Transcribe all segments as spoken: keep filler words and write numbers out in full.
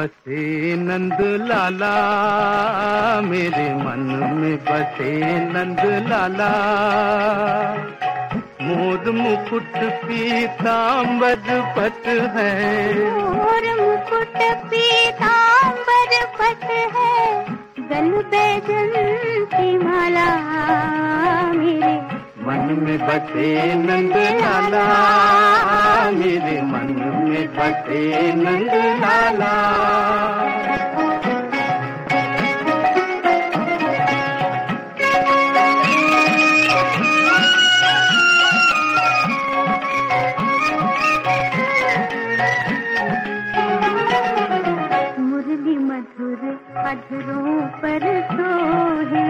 बसे नंद लाला, मेरे मन में बसे नंद लाला। मोर मुकुट पीतांबर पट है, मोर मुकुट पीतांबर पट है, गल बैजंती माला। मेरे मन में बसे नंद लाला, मेरे मन में बसे नंद लाला। मुरली मधुर अधरों पर सोहे,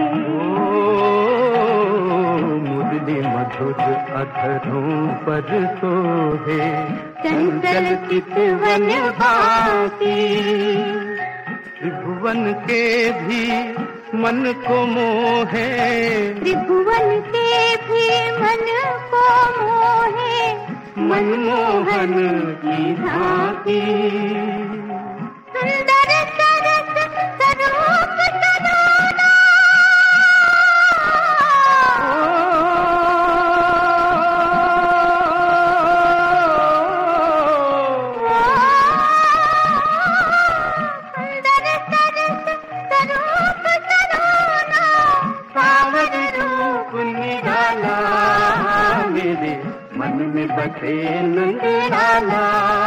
मुरली मधुर अधरों पर सोहे, चंचल चितवन भाती। त्रिभुवन के भी मन को मोहे, त्रिभुवन के भी मन को मोहे, मनमोहन की झांकी। सुंदर सरस स्वरूप सलोना, सुंदर सरस स्वरूप सलोना, सावर रूप निराला। मेरे मन में बसे नंद लाला।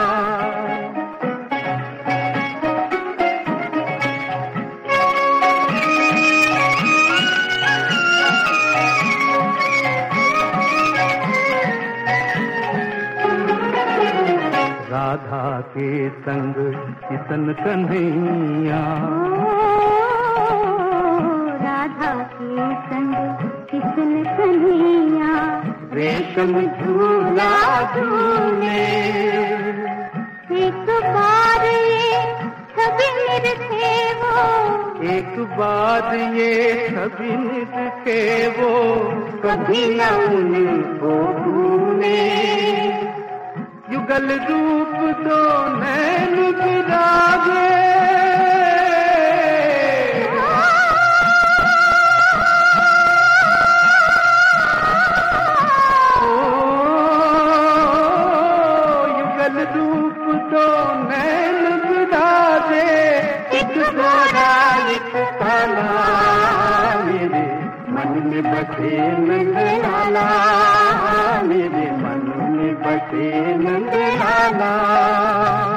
राधा के संग किशन कन्हैया, राधा के संग किशन कन्हैया, रेशम झूला झूले। एक बार ये सभी निरखे वो, एक बार ये सभी निरखे वो, कभी न उनको भूले। युगल रूप दो नैन बिराजे, युगल रूप दो नैन बिराजे, एक गोरा एक काला। मेरे मन में बसे नंद लाला, मेरे मन में बसे नंद लाला।